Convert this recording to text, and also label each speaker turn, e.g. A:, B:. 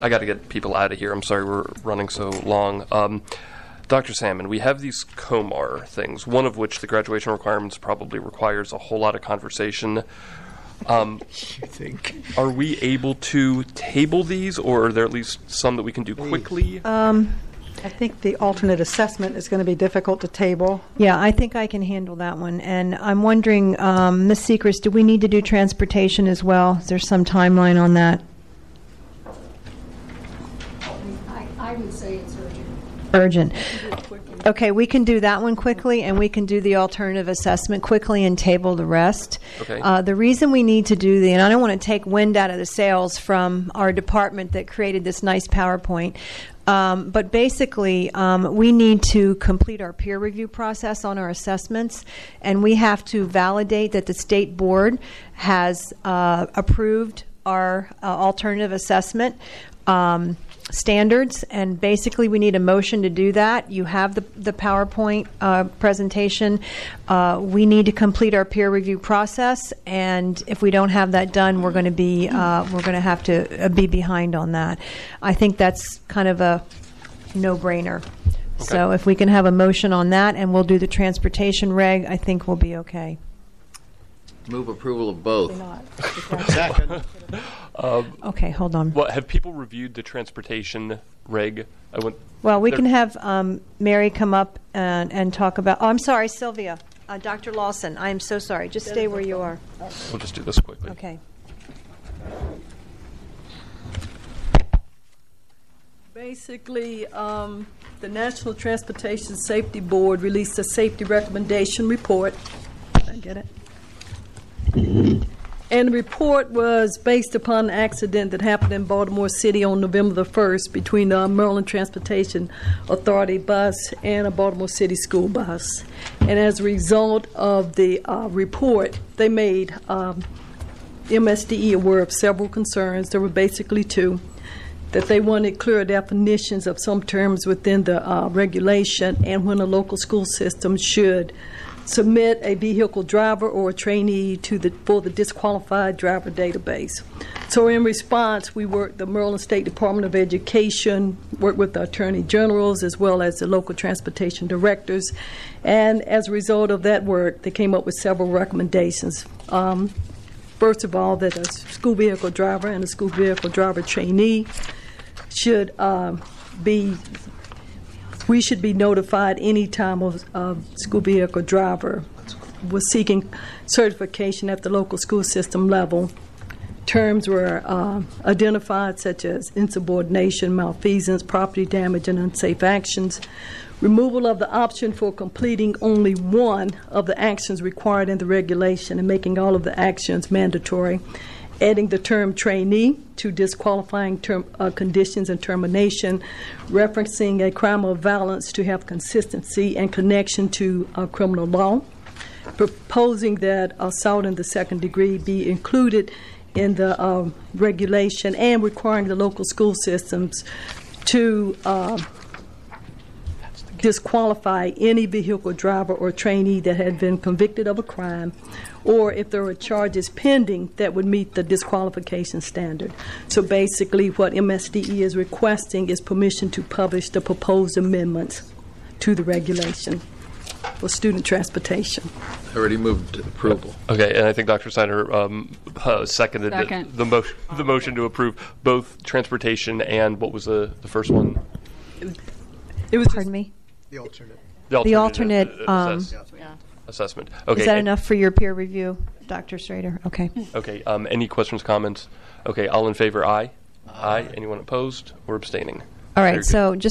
A: I got to get people out of here. I'm sorry we're running so long. Dr. Salmon, we have these COMAR things, one of which the graduation requirements probably requires a whole lot of conversation.
B: You think?
A: Are we able to table these, or are there at least some that we can do quickly?
C: I think the alternate assessment is going to be difficult to table.
D: Yeah, I think I can handle that one. And I'm wondering, Ms. Sechrest, do we need to do transportation as well? Is there some timeline on that?
E: I would say it's urgent.
D: Urgent. Okay, we can do that one quickly, and we can do the alternative assessment quickly and table the rest.
A: Okay.
D: The reason we need to do and I don't want to take wind out of the sails from our department that created this nice PowerPoint, but basically we need to complete our peer review process on our assessments, and we have to validate that the state board has approved our alternative assessment standards, and basically we need a motion to do that. You have the PowerPoint presentation. We need to complete our peer review process, and if we don't have that done, we're going to have to be behind on that. I think that's kind of a no-brainer. Okay. So if we can have a motion on that, and we'll do the transportation reg, I think we'll be okay.
F: Move approval of both.
B: Second.
D: Okay, hold on.
A: Well, have people reviewed the transportation reg?
D: Well, we can have Mary come up and talk about. Oh, I'm sorry, Sylvia. Dr. Lawson, I am so sorry. Just stay where you are.
A: We'll just do this quickly.
D: Okay.
G: Basically, the National Transportation Safety Board released a safety recommendation report. Did I get it? And the report was based upon an accident that happened in Baltimore City on November the 1st between the Maryland Transportation Authority bus and a Baltimore City school bus. And as a result of the report, they made MSDE aware of several concerns. There were basically two: that they wanted clearer definitions of some terms within the regulation, and when a local school system should submit a vehicle driver or a trainee for the disqualified driver database. So in response, the Maryland State Department of Education worked with the Attorney Generals as well as the local transportation directors, and as a result of that work, they came up with several recommendations. First of all, that a school vehicle driver and a school vehicle driver trainee should we should be notified any time a school vehicle driver was seeking certification at the local school system level. Terms were identified such as insubordination, malfeasance, property damage, and unsafe actions. Removal of the option for completing only one of the actions required in the regulation and making all of the actions mandatory. Adding the term trainee to disqualifying conditions and termination, referencing a crime of violence to have consistency and connection to criminal law, proposing that assault in the second degree be included in the regulation, and requiring the local school systems to disqualify any vehicle driver or trainee that had been convicted of a crime, or if there were charges pending that would meet the disqualification standard. So basically what MSDE is requesting is permission to publish the proposed amendments to the regulation for student transportation.
F: I already moved approval.
A: Okay, and I think Dr. Snyder seconded the motion to approve both transportation and what was the first one?
G: It was
D: Pardon me?
B: The alternate.
D: The alternate
A: assessment. Okay.
D: Is that enough for your peer review, Dr. Strader? Okay.
A: Okay. Any questions, comments? Okay. All in favor, aye. Aye. Anyone opposed or abstaining?
D: All right. So just